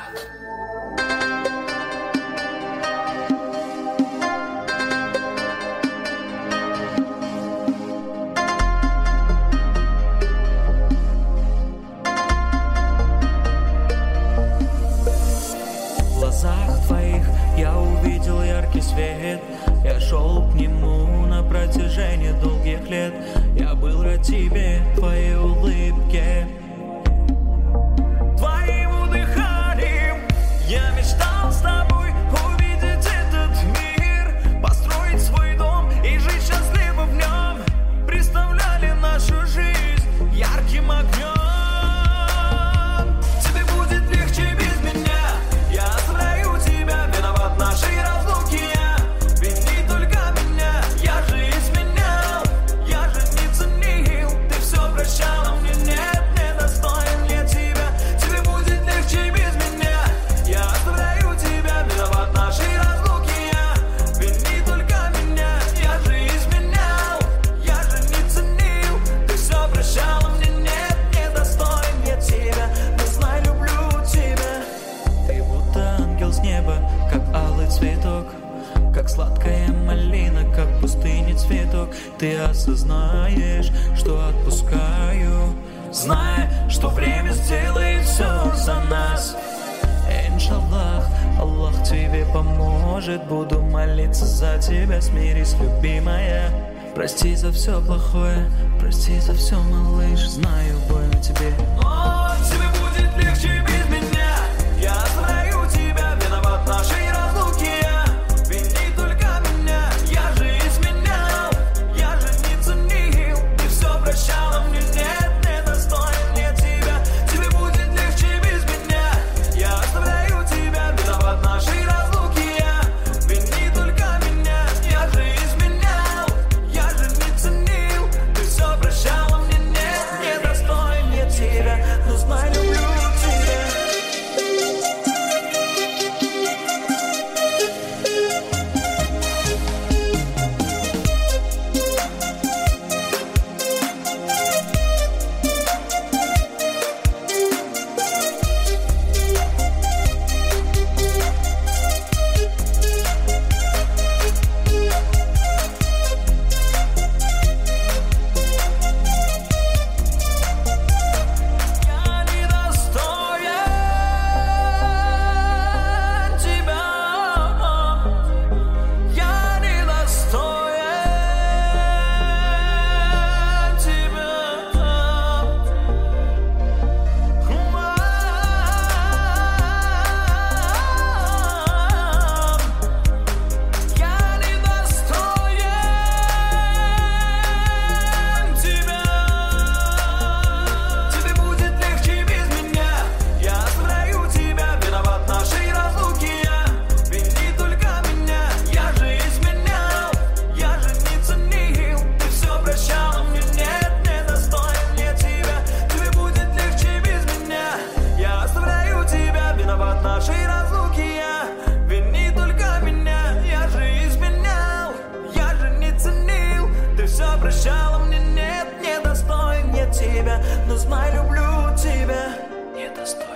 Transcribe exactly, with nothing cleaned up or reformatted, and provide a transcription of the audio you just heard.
В глазах твоих я увидел яркий свет. Я шел к нему на протяжении долгих лет. Я был рад тебе, твоей улыбке, твоим дыханием. Я мечтал с тобой увидеть этот мир, построить свой дом и жить счастливо в нем. Представляли нашу жизнь ярким огнем. Тебе будет легче без меня. Я оставляю тебя, виноват нашей разлуки я. Вини только меня, я же изменял, я же не ценил. Ты все прощала мне, нет, не достоин я тебя. Тебе будет легче без меня. Я оставляю тебя, виноват нашей разлуки я. Вини только меня, я же изменял, я же не ценил. Ты все прощала мне, нет, не достоин я тебя. Но знай, люблю тебя. Ты будто ангел с неба, как алый цветок, как сладкая малина, как в пустыне цветок. Ты осознаешь, что отпускаю, зная, что время сделает все за нас. Иншаллах, Аллах тебе поможет. Буду молиться за тебя, смирись, любимая. Прости за все плохое, прости за все, малыш. Знаю, больно тебе, но тебе будет легче без меня. Я оставляю тебя, виноват нашей разлуки я. Вини только меня, я же изменял, я же не ценил. Ты все прощала мне, нет, не достоин я тебя. Тебе будет легче без меня. Я оставляю тебя, виноват нашей разлуки я. Вини только меня, я же изменял, я же не ценил. Ты все прощала мне, нет, не достоин я тебя. Но знай, люблю тебя. Нашей разлуки я. Вини только меня, я же изменял, я же не ценил. Ты все прощала мне, нет, не достоин я тебя. Но знай, люблю тебя. Не достоин.